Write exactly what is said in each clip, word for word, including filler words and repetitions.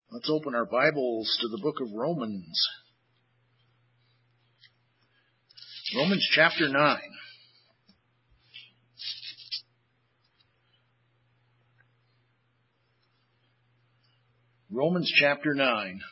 Let's open our Bibles to the book of Romans. Romans chapter nine. Romans chapter nine.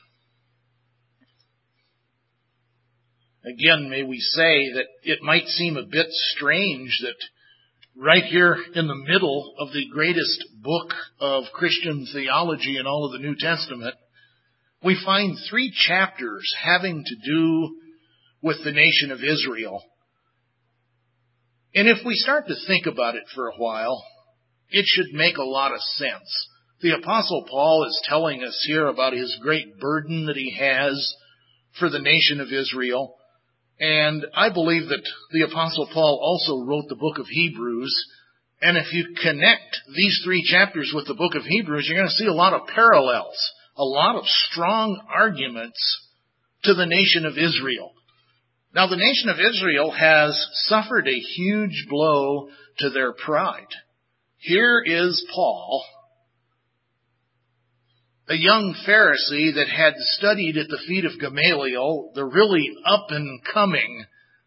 Again, may we say that it might seem a bit strange that right here in the middle of the greatest book of Christian theology in all of the New Testament, we find three chapters having to do with the nation of Israel. And if we start to think about it for a while, it should make a lot of sense. The Apostle Paul is telling us here about his great burden that he has for the nation of Israel. And I believe that the Apostle Paul also wrote the book of Hebrews. And if you connect these three chapters with the book of Hebrews, you're going to see a lot of parallels, a lot of strong arguments to the nation of Israel. Now, the nation of Israel has suffered a huge blow to their pride. Here is Paul, a young Pharisee that had studied at the feet of Gamaliel, the really up-and-coming,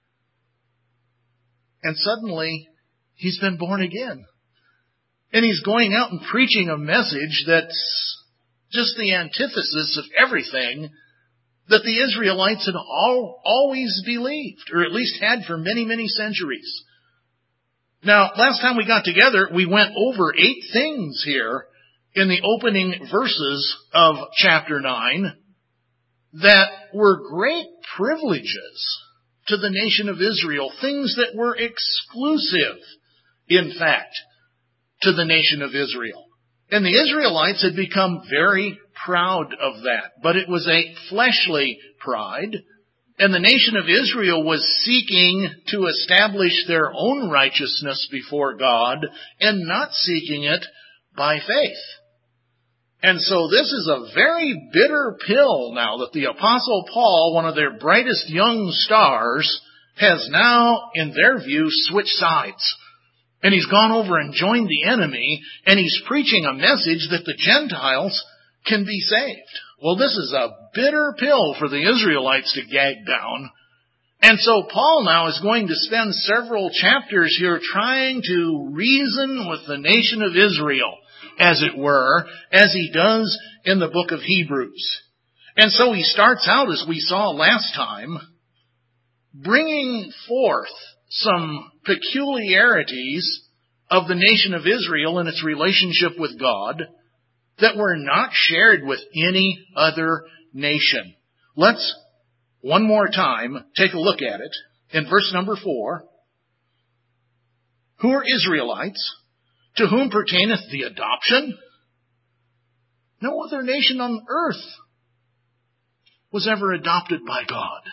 and suddenly he's been born again. And he's going out and preaching a message that's just the antithesis of everything that the Israelites had all, always believed, or at least had for many, many centuries. Now, last time we got together, we went over eight things here in the opening verses of chapter nine that were great privileges to the nation of Israel, things that were exclusive, in fact, to the nation of Israel. And the Israelites had become very proud of that, but it was a fleshly pride, and the nation of Israel was seeking to establish their own righteousness before God and not seeking it by faith. And so this is a very bitter pill now that the Apostle Paul, one of their brightest young stars, has now, in their view, switched sides. And he's gone over and joined the enemy, and he's preaching a message that the Gentiles can be saved. Well, this is a bitter pill for the Israelites to gag down. And so Paul now is going to spend several chapters here trying to reason with the nation of Israel, as it were, as he does in the book of Hebrews. And so he starts out, as we saw last time, bringing forth some peculiarities of the nation of Israel and its relationship with God that were not shared with any other nation. Let's, one more time, take a look at it. In verse number four, who are Israelites? To whom pertaineth the adoption? No other nation on earth was ever adopted by God.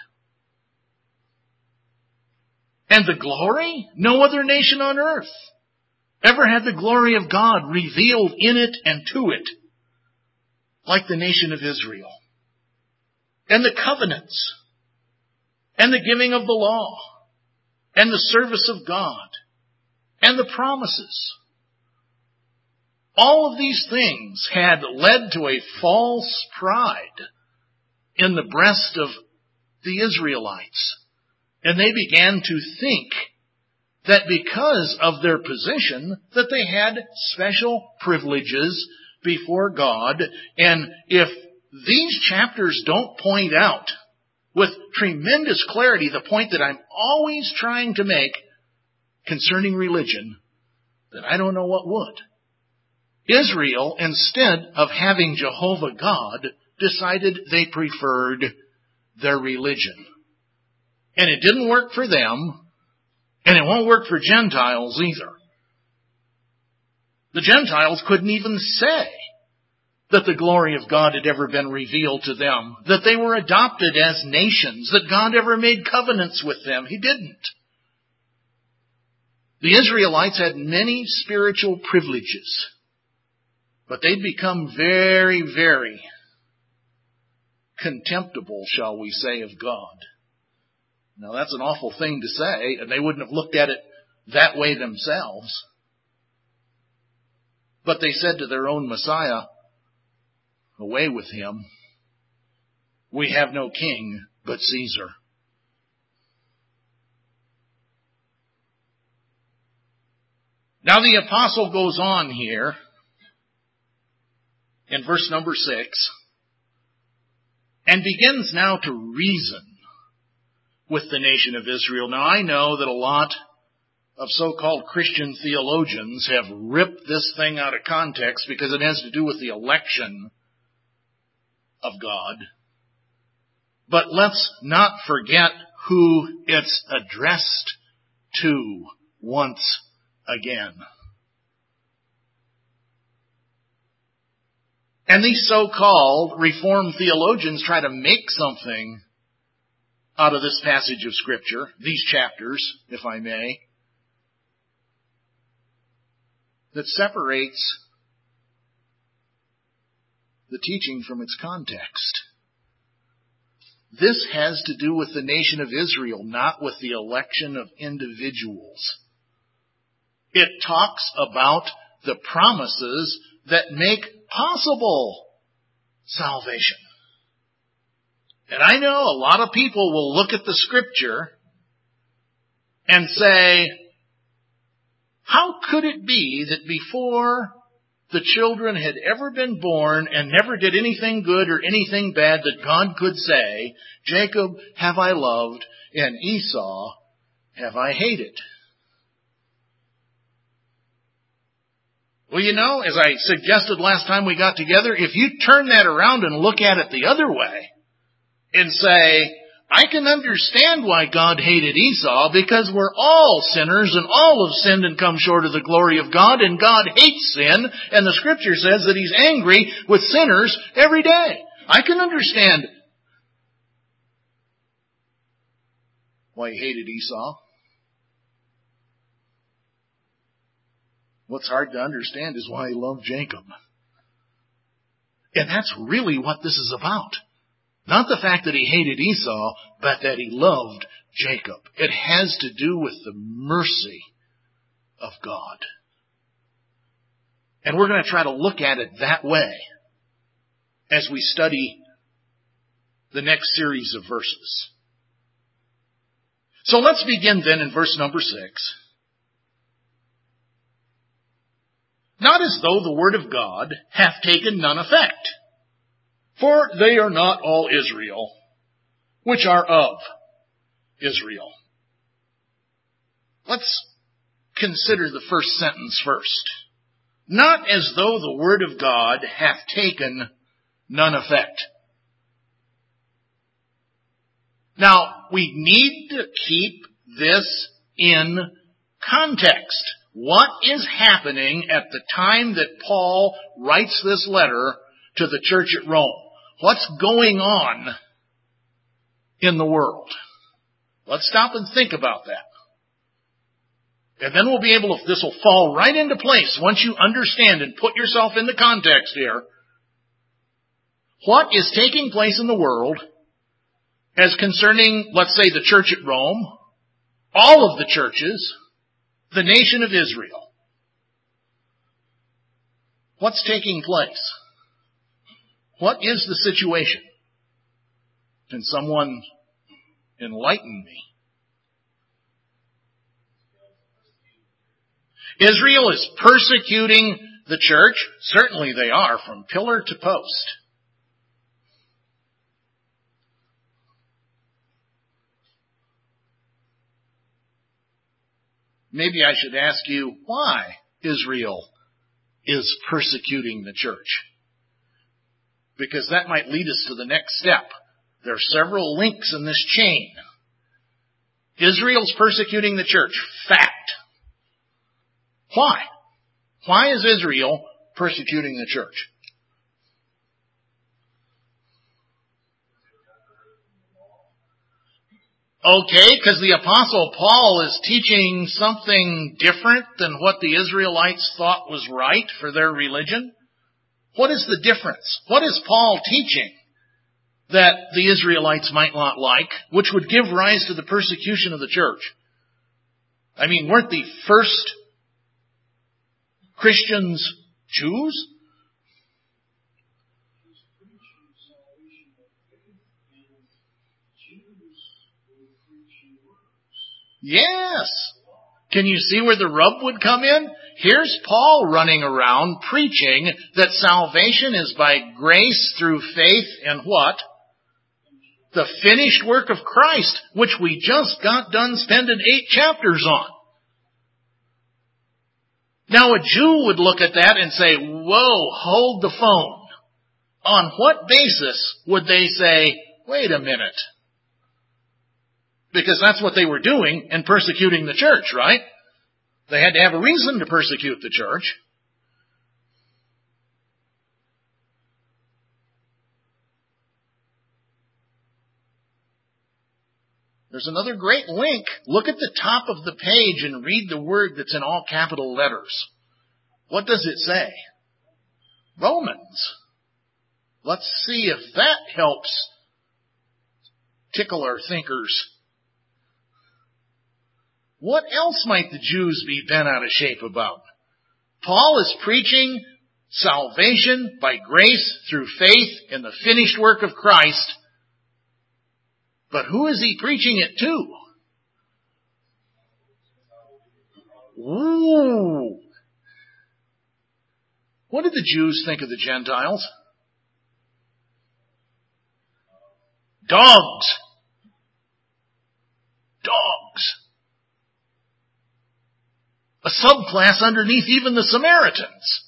And the glory? No other nation on earth ever had the glory of God revealed in it and to it, like the nation of Israel. And the covenants, and the giving of the law, and the service of God, and the promises. All of these things had led to a false pride in the breast of the Israelites. And they began to think that because of their position, that they had special privileges before God. And if these chapters don't point out with tremendous clarity the point that I'm always trying to make concerning religion, then I don't know what would. Israel, instead of having Jehovah God, decided they preferred their religion. And it didn't work for them, and it won't work for Gentiles either. The Gentiles couldn't even say that the glory of God had ever been revealed to them, that they were adopted as nations, that God ever made covenants with them. He didn't. The Israelites had many spiritual privileges, but they'd become very, very contemptible, shall we say, of God. Now, that's an awful thing to say, and they wouldn't have looked at it that way themselves. But they said to their own Messiah, Away with him. We have no king but Caesar. Now the apostle goes on here in verse number six and begins now to reason with the nation of Israel. Now I know that a lot of so-called Christian theologians have ripped this thing out of context because it has to do with the election of God. But let's not forget who it's addressed to once again. And these so-called Reformed theologians try to make something out of this passage of Scripture, these chapters, if I may, that separates the teaching from its context. This has to do with the nation of Israel, not with the election of individuals. It talks about the promises that make possible salvation. And I know a lot of people will look at the Scripture and say, how could it be that before the children had ever been born and never did anything good or anything bad that God could say, Jacob have I loved and Esau have I hated? Well, you know, as I suggested last time we got together, if you turn that around and look at it the other way and say, I can understand why God hated Esau because we're all sinners and all have sinned and come short of the glory of God, and God hates sin, and the Scripture says that He's angry with sinners every day. I can understand why He hated Esau. What's hard to understand is why He loved Jacob. And that's really what this is about. Not the fact that He hated Esau, but that He loved Jacob. It has to do with the mercy of God. And we're going to try to look at it that way as we study the next series of verses. So let's begin then in verse number six. Not as though the word of God hath taken none effect. For they are not all Israel, which are of Israel. Let's consider the first sentence first. Not as though the word of God hath taken none effect. Now, we need to keep this in context. What is happening at the time that Paul writes this letter to the church at Rome? What's going on in the world? Let's stop and think about that. And then we'll be able to, this will fall right into place once you understand and put yourself in the context here. What is taking place in the world as concerning, let's say, the church at Rome, all of the churches, the nation of Israel? What's taking place? What is the situation? Can someone enlighten me? Israel is persecuting the church. Certainly they are, from pillar to post. Maybe I should ask you why Israel is persecuting the church. Because that might lead us to the next step. There are several links in this chain. Israel's persecuting the church. Fact. Why? Why is Israel persecuting the church? Okay, because the Apostle Paul is teaching something different than what the Israelites thought was right for their religion. What is the difference? What is Paul teaching that the Israelites might not like, which would give rise to the persecution of the church? I mean, weren't the first Christians Jews? Yes. Can you see where the rub would come in? Here's Paul running around preaching that salvation is by grace through faith in what? The finished work of Christ, which we just got done spending eight chapters on. Now a Jew would look at that and say, whoa, hold the phone. On what basis would they say, wait a minute? Because that's what they were doing in persecuting the church, right? They had to have a reason to persecute the church. There's another great link. Look at the top of the page and read the word that's in all capital letters. What does it say? Romans. Let's see if that helps tickle our thinkers. What else might the Jews be bent out of shape about? Paul is preaching salvation by grace through faith in the finished work of Christ. But who is he preaching it to? Ooh. What did the Jews think of the Gentiles? Dogs. Dogs. A subclass underneath even the Samaritans.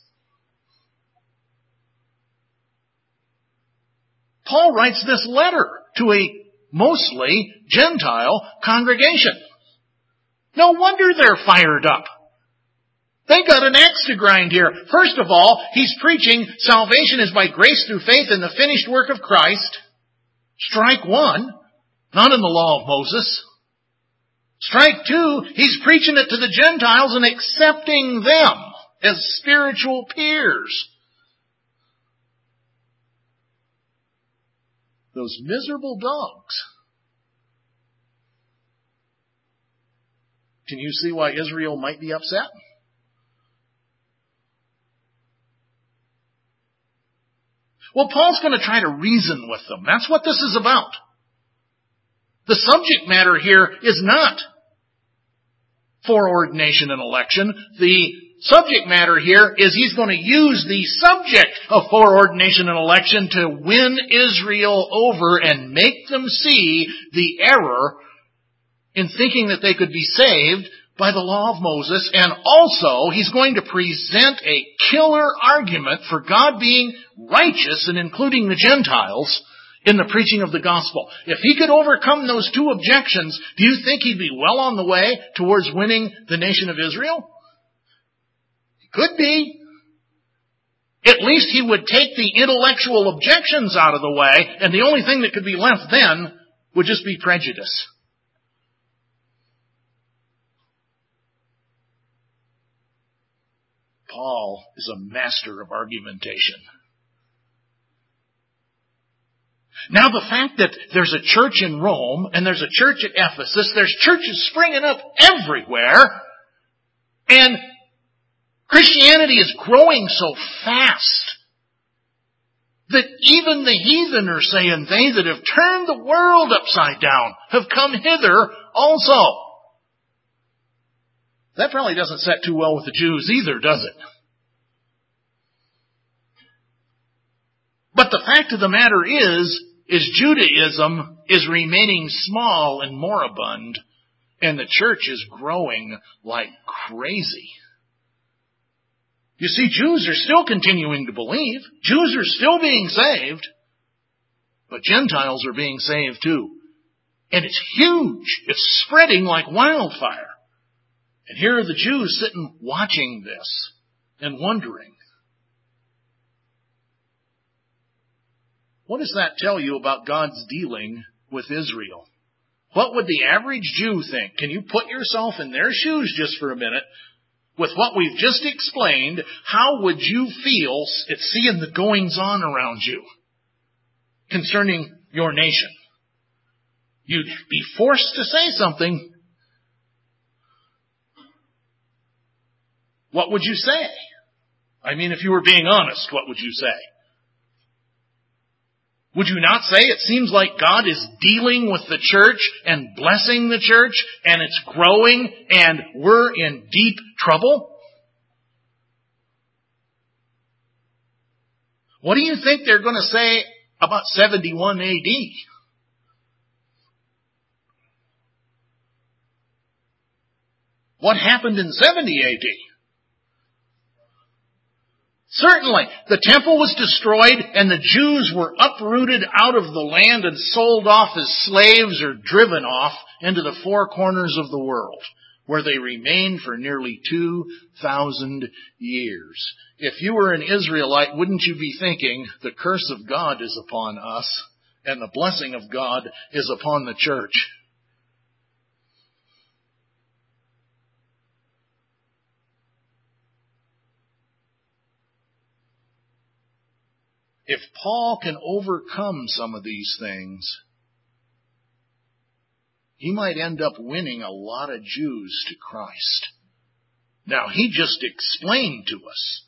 Paul writes this letter to a mostly Gentile congregation. No wonder they're fired up. They got an axe to grind here. First of all, he's preaching salvation is by grace through faith in the finished work of Christ. Strike one, not in the law of Moses. Strike two, he's preaching it to the Gentiles and accepting them as spiritual peers. Those miserable dogs. Can you see why Israel might be upset? Well, Paul's going to try to reason with them. That's what this is about. The subject matter here is not foreordination and election. The subject matter here is he's going to use the subject of foreordination and election to win Israel over and make them see the error in thinking that they could be saved by the law of Moses. And also, he's going to present a killer argument for God being righteous and including the Gentiles in the preaching of the gospel. If he could overcome those two objections, do you think he'd be well on the way towards winning the nation of Israel? Could be. At least he would take the intellectual objections out of the way, and the only thing that could be left then would just be prejudice. Paul is a master of argumentation. Now the fact that there's a church in Rome and there's a church at Ephesus, there's churches springing up everywhere, and Christianity is growing so fast that even the heathen are saying they that have turned the world upside down have come hither also. That probably doesn't set too well with the Jews either, does it? But the fact of the matter is, is Judaism is remaining small and moribund, and the church is growing like crazy. You see, Jews are still continuing to believe. Jews are still being saved. But Gentiles are being saved too. And it's huge. It's spreading like wildfire. And here are the Jews sitting watching this and wondering, what does that tell you about God's dealing with Israel? What would the average Jew think? Can you put yourself in their shoes just for a minute? With what we've just explained, how would you feel at seeing the goings-on around you concerning your nation? You'd be forced to say something. What would you say? I mean, if you were being honest, what would you say? Would you not say it seems like God is dealing with the church and blessing the church, and it's growing, and we're in deep trouble? What do you think they're going to say about seventy-one A D? What happened in seventy A D? Certainly, the temple was destroyed and the Jews were uprooted out of the land and sold off as slaves or driven off into the four corners of the world, where they remained for nearly two thousand years. If you were an Israelite, wouldn't you be thinking, the curse of God is upon us and the blessing of God is upon the church? If Paul can overcome some of these things, he might end up winning a lot of Jews to Christ. Now, he just explained to us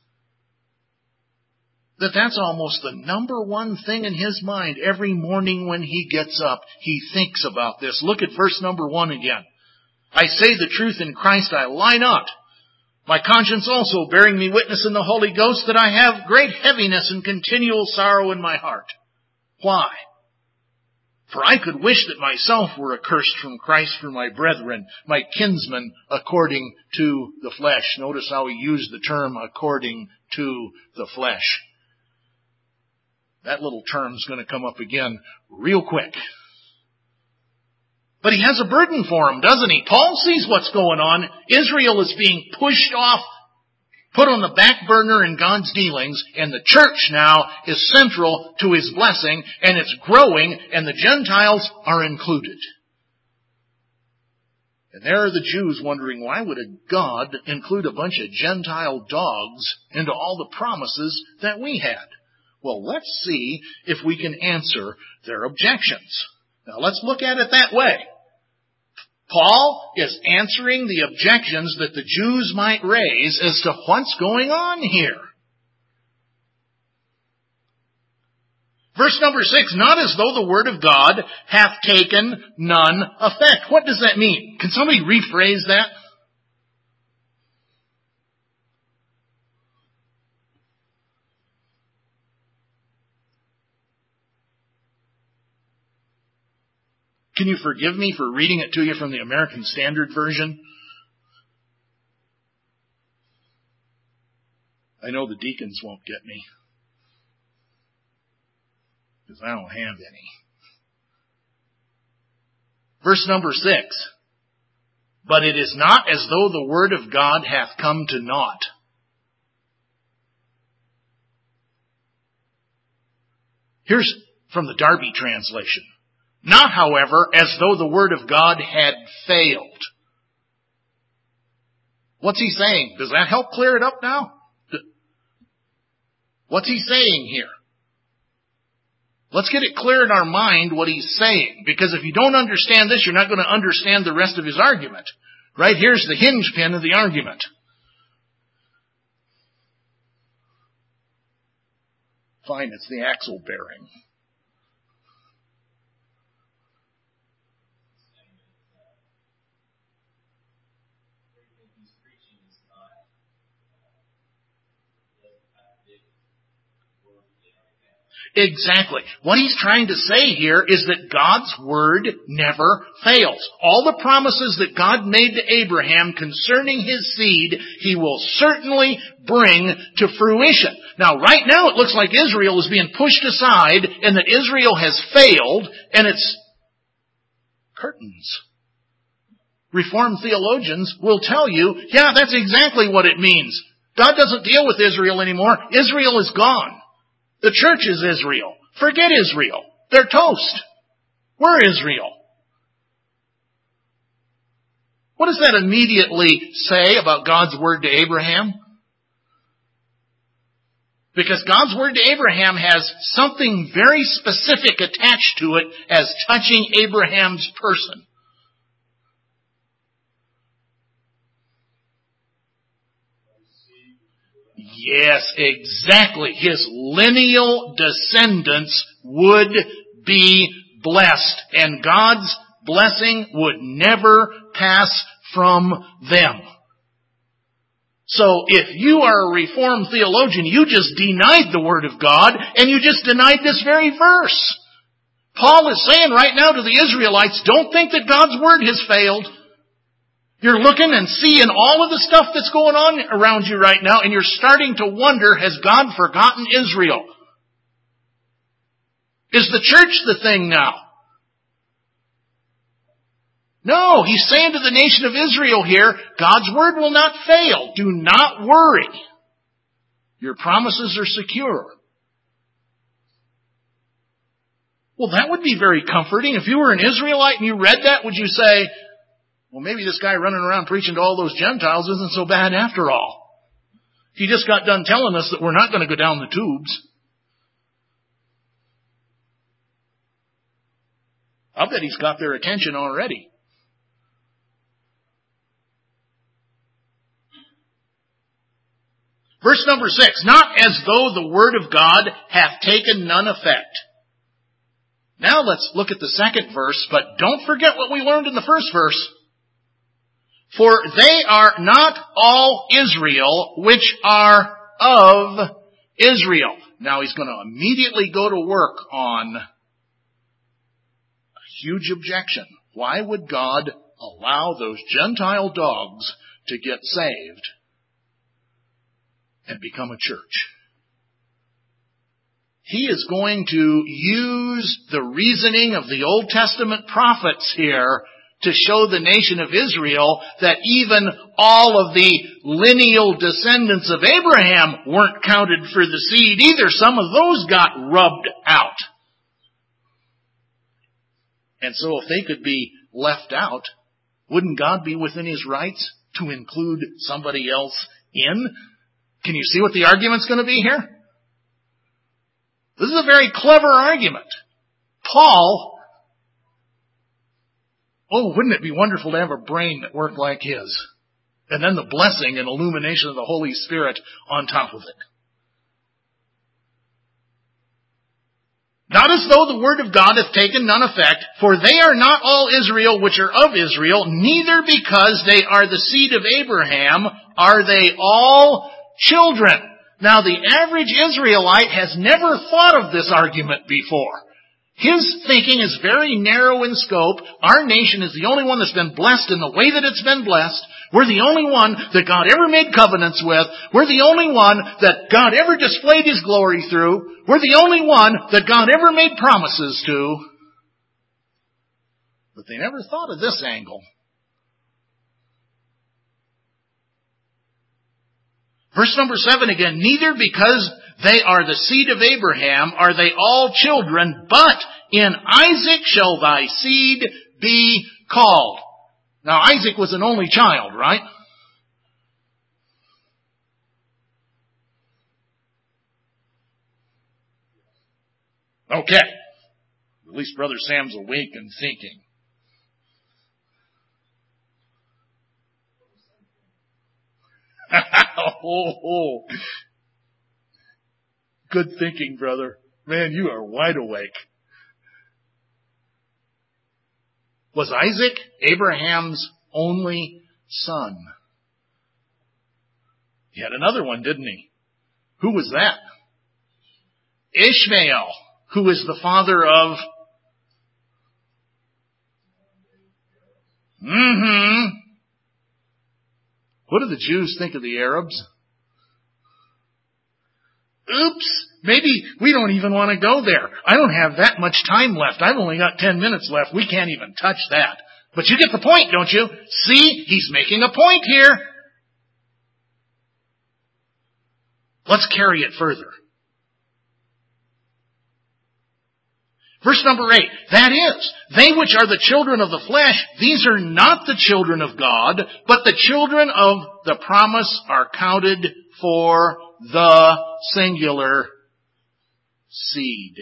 that that's almost the number one thing in his mind. Every morning when he gets up, he thinks about this. Look at verse number one again. I say the truth in Christ, I lie not. My conscience also bearing me witness in the Holy Ghost that I have great heaviness and continual sorrow in my heart. Why? For I could wish that myself were accursed from Christ for my brethren, my kinsmen, according to the flesh. Notice how he used the term according to the flesh. That little term's going to come up again real quick. But he has a burden for him, doesn't he? Paul sees what's going on. Israel is being pushed off, put on the back burner in God's dealings, and the church now is central to his blessing, and it's growing, and the Gentiles are included. And there are the Jews wondering, why would a God include a bunch of Gentile dogs into all the promises that we had? Well, let's see if we can answer their objections. Now, let's look at it that way. Paul is answering the objections that the Jews might raise as to what's going on here. Verse number six, not as though the word of God hath taken none effect. What does that mean? Can somebody rephrase that? Can you forgive me for reading it to you from the American Standard Version? I know the deacons won't get me, because I don't have any. Verse number six. But it is not as though the word of God hath come to naught. Here's from the Darby translation. Not, however, as though the word of God had failed. What's he saying? Does that help clear it up now? What's he saying here? Let's get it clear in our mind what he's saying. Because if you don't understand this, you're not going to understand the rest of his argument. Right here's the hinge pin of the argument. Fine, it's the axle bearing. Exactly. What he's trying to say here is that God's word never fails. All the promises that God made to Abraham concerning his seed, he will certainly bring to fruition. Now, right now it looks like Israel is being pushed aside and that Israel has failed, and it's curtains. Reformed theologians will tell you, yeah, that's exactly what it means. God doesn't deal with Israel anymore. Israel is gone. The church is Israel. Forget Israel. They're toast. We're Israel. What does that immediately say about God's word to Abraham? Because God's word to Abraham has something very specific attached to it as touching Abraham's person. Yes, exactly. His lineal descendants would be blessed, and God's blessing would never pass from them. So if you are a Reformed theologian, you just denied the Word of God, and you just denied this very verse. Paul is saying right now to the Israelites, don't think that God's Word has failed. You're looking and seeing all of the stuff that's going on around you right now, and you're starting to wonder, has God forgotten Israel? Is the church the thing now? No, he's saying to the nation of Israel here, God's word will not fail. Do not worry. Your promises are secure. Well, that would be very comforting. If you were an Israelite and you read that, would you say, well, maybe this guy running around preaching to all those Gentiles isn't so bad after all. He just got done telling us that we're not going to go down the tubes. I'll bet he's got their attention already. Verse number six, not as though the word of God hath taken none effect. Now let's look at the second verse, but don't forget what we learned in the first verse. For they are not all Israel which are of Israel. Now he's going to immediately go to work on a huge objection. Why would God allow those Gentile dogs to get saved and become a church? He is going to use the reasoning of the Old Testament prophets here to show the nation of Israel that even all of the lineal descendants of Abraham weren't counted for the seed either. Some of those got rubbed out. And so if they could be left out, wouldn't God be within his rights to include somebody else in? Can you see what the argument's going to be here? This is a very clever argument. Paul, oh, wouldn't it be wonderful to have a brain that worked like his? And then the blessing and illumination of the Holy Spirit on top of it. Not as though the word of God hath taken none effect, for they are not all Israel which are of Israel, neither because they are the seed of Abraham are they all children. Now the average Israelite has never thought of this argument before. His thinking is very narrow in scope. Our nation is the only one that's been blessed in the way that it's been blessed. We're the only one that God ever made covenants with. We're the only one that God ever displayed his glory through. We're the only one that God ever made promises to. But they never thought of this angle. Verse number seven again, neither because they are the seed of Abraham are they all children, but in Isaac shall thy seed be called. Now Isaac was an only child, right? Okay. At least Brother Sam's awake and thinking. oh, oh. Good thinking, brother. Man, you are wide awake. Was Isaac Abraham's only son? He had another one, didn't he? Who was that? Ishmael, who is the father of... Mm-hmm. What do the Jews think of the Arabs? Oops, maybe we don't even want to go there. I don't have that much time left. I've only got ten minutes left. We can't even touch that. But you get the point, don't you? See, he's making a point here. Let's carry it further. Verse number eight, that is, they which are the children of the flesh, these are not the children of God, but the children of the promise are counted for the singular seed.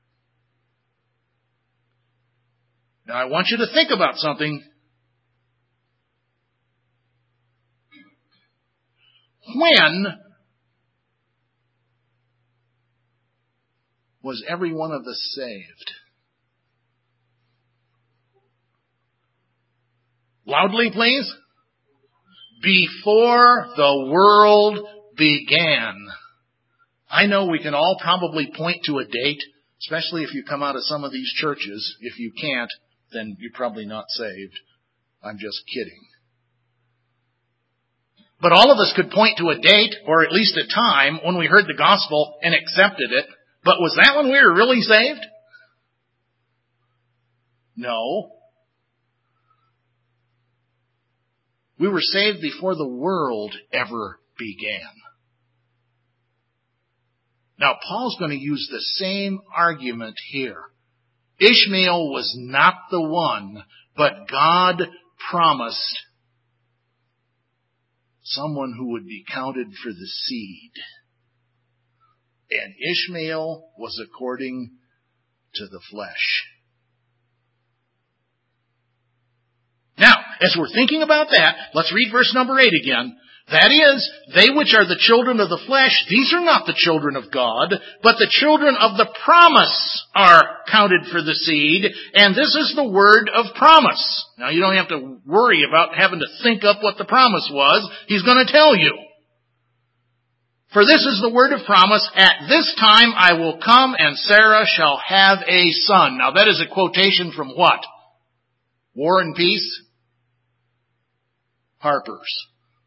Now I want you to think about something. When was every one of us saved? Loudly, please. Before the world began. I know we can all probably point to a date, especially if you come out of some of these churches. If you can't, then you're probably not saved. I'm just kidding. But all of us could point to a date, or at least a time, when we heard the gospel and accepted it. But was that when we were really saved? No. We were saved before the world ever began. Now, Paul's going to use the same argument here. Ishmael was not the one, but God promised someone who would be counted for the seed. And Ishmael was according to the flesh. Now, as we're thinking about that, let's read verse number eight again. That is, they which are the children of the flesh, these are not the children of God, but the children of the promise are counted for the seed, and this is the word of promise. Now, you don't have to worry about having to think up what the promise was. He's going to tell you. For this is the word of promise, at this time I will come and Sarah shall have a son. Now, that is a quotation from what? War and Peace? Harper's.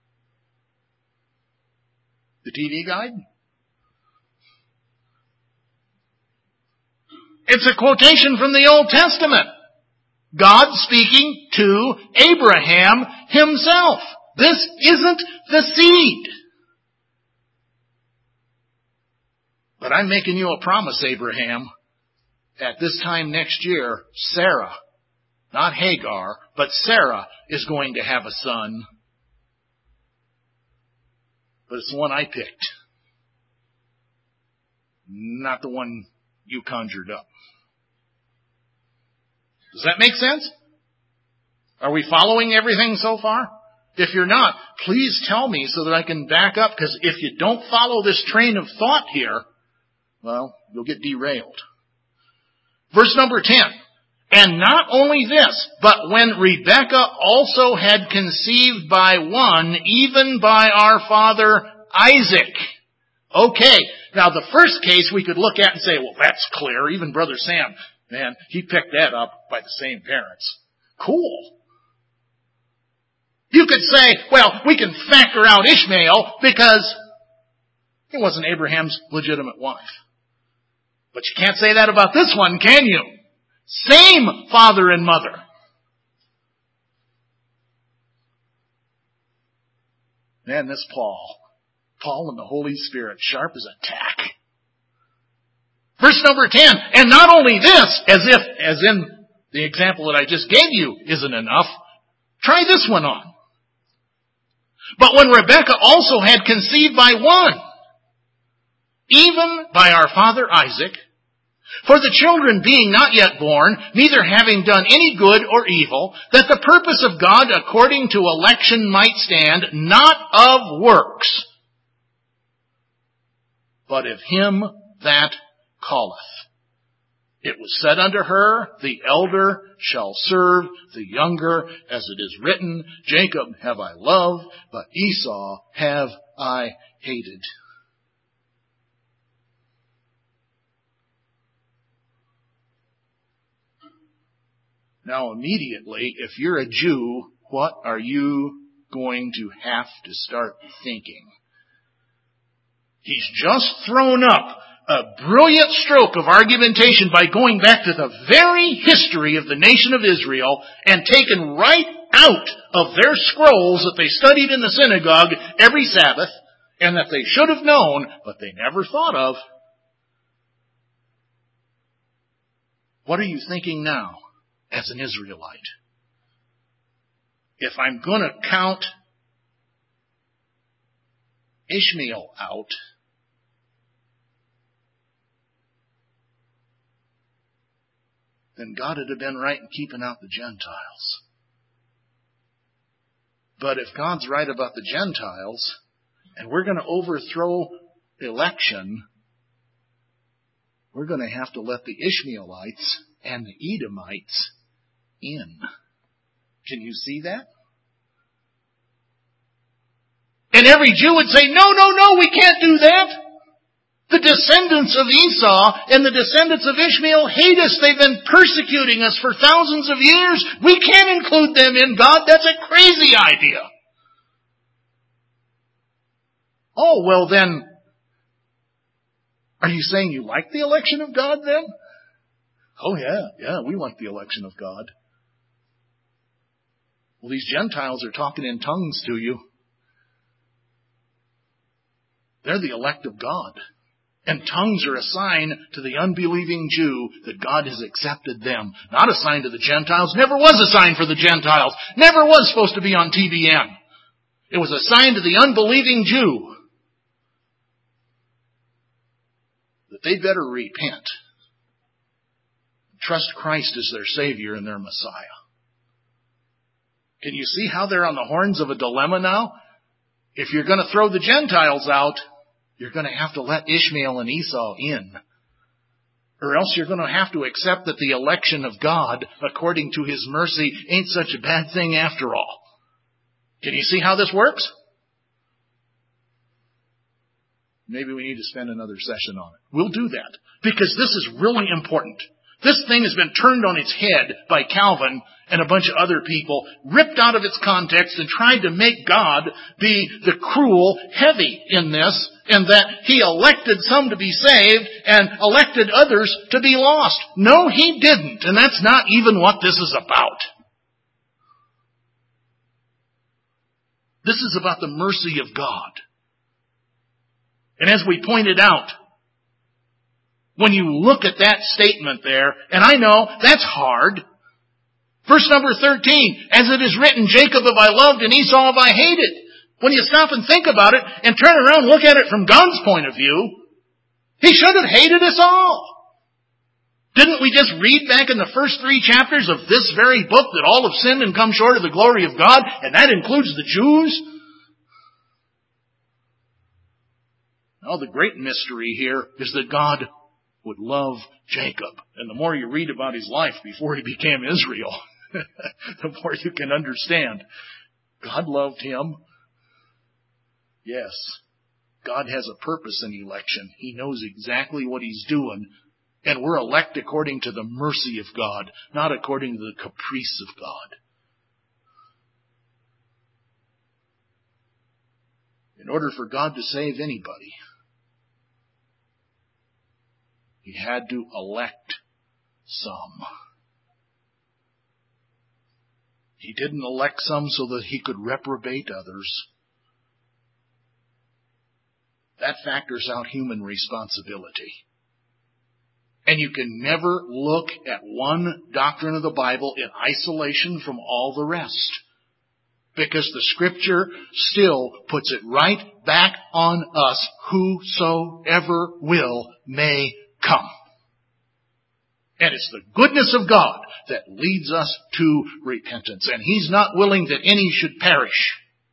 The T V Guide? It's a quotation from the Old Testament. God speaking to Abraham himself. This isn't the seed. But I'm making you a promise, Abraham. At this time next year, Sarah, not Hagar, but Sarah is going to have a son. But it's the one I picked. Not the one you conjured up. Does that make sense? Are we following everything so far? If you're not, please tell me so that I can back up, because if you don't follow this train of thought here, well, you'll get derailed. Verse number ten. And not only this, but when Rebekah also had conceived by one, even by our father Isaac. Okay, now the first case we could look at and say, well, that's clear. Even Brother Sam, man, he picked that up by the same parents. Cool. You could say, well, we can factor out Ishmael because he wasn't Abraham's legitimate wife. But you can't say that about this one, can you? Same father and mother. Man, this Paul. Paul and the Holy Spirit, sharp as a tack. Verse number ten. And not only this, as if, as in the example that I just gave you isn't enough, try this one on. But when Rebekah also had conceived by one, even by our father Isaac, for the children being not yet born, neither having done any good or evil, that the purpose of God according to election might stand, not of works, but of him that calleth. It was said unto her, the elder shall serve the younger, as it is written, Jacob have I loved, but Esau have I hated. Now immediately, if you're a Jew, what are you going to have to start thinking? He's just thrown up a brilliant stroke of argumentation by going back to the very history of the nation of Israel and taken right out of their scrolls that they studied in the synagogue every Sabbath and that they should have known, but they never thought of. What are you thinking now? As an Israelite, if I'm going to count Ishmael out, then God would have been right in keeping out the Gentiles. But if God's right about the Gentiles, and we're going to overthrow election, we're going to have to let the Ishmaelites and the Edomites in. Can you see that? And every Jew would say, no, no, no, we can't do that. The descendants of Esau and the descendants of Ishmael hate us. They've been persecuting us for thousands of years. We can't include them in God. That's a crazy idea. Oh, well then, are you saying you like the election of God then? Oh yeah, yeah, we like the election of God. Well, these Gentiles are talking in tongues to you. They're the elect of God. And tongues are a sign to the unbelieving Jew that God has accepted them. Not a sign to the Gentiles. Never was a sign for the Gentiles. Never was supposed to be on T B N. It was a sign to the unbelieving Jew that they better repent. Trust Christ as their Savior and their Messiah. Can you see how they're on the horns of a dilemma now? If you're going to throw the Gentiles out, you're going to have to let Ishmael and Esau in. Or else you're going to have to accept that the election of God, according to His mercy, ain't such a bad thing after all. Can you see how this works? Maybe we need to spend another session on it. We'll do that. Because this is really important. This thing has been turned on its head by Calvin and a bunch of other people, ripped out of its context and tried to make God be the cruel heavy in this, and that He elected some to be saved and elected others to be lost. No, He didn't. And that's not even what this is about. This is about the mercy of God. And as we pointed out, when you look at that statement there, and I know that's hard. Verse number thirteen, as it is written, Jacob have I loved and Esau have I hated. When you stop and think about it and turn around and look at it from God's point of view, He should have hated us all. Didn't we just read back in the first three chapters of this very book that all have sinned and come short of the glory of God, and that includes the Jews? Now the great mystery here is that God would love Jacob. And the more you read about his life before he became Israel, the more you can understand. God loved him. Yes, God has a purpose in election. He knows exactly what He's doing. And we're elect according to the mercy of God, not according to the caprice of God. In order for God to save anybody, He had to elect some. He didn't elect some so that He could reprobate others. That factors out human responsibility. And you can never look at one doctrine of the Bible in isolation from all the rest. Because the Scripture still puts it right back on us, whosoever will may come. And it's the goodness of God that leads us to repentance. And He's not willing that any should perish.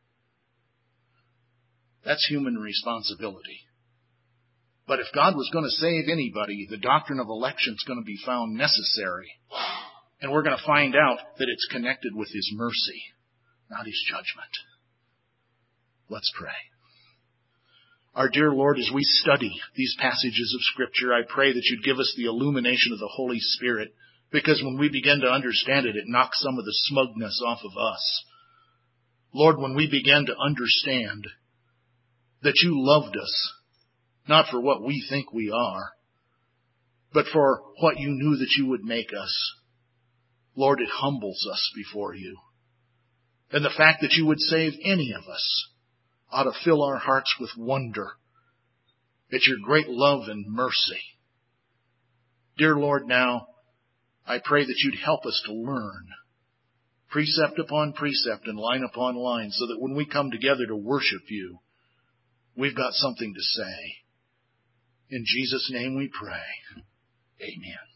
That's human responsibility. But if God was going to save anybody, the doctrine of election is going to be found necessary. And we're going to find out that it's connected with His mercy, not His judgment. Let's pray. Our dear Lord, as we study these passages of Scripture, I pray that You'd give us the illumination of the Holy Spirit, because when we begin to understand it, it knocks some of the smugness off of us. Lord, when we begin to understand that You loved us, not for what we think we are, but for what You knew that You would make us, Lord, it humbles us before You. And the fact that You would save any of us ought to fill our hearts with wonder at Your great love and mercy. Dear Lord, now, I pray that You'd help us to learn precept upon precept and line upon line, so that when we come together to worship You, we've got something to say. In Jesus' name we pray. Amen.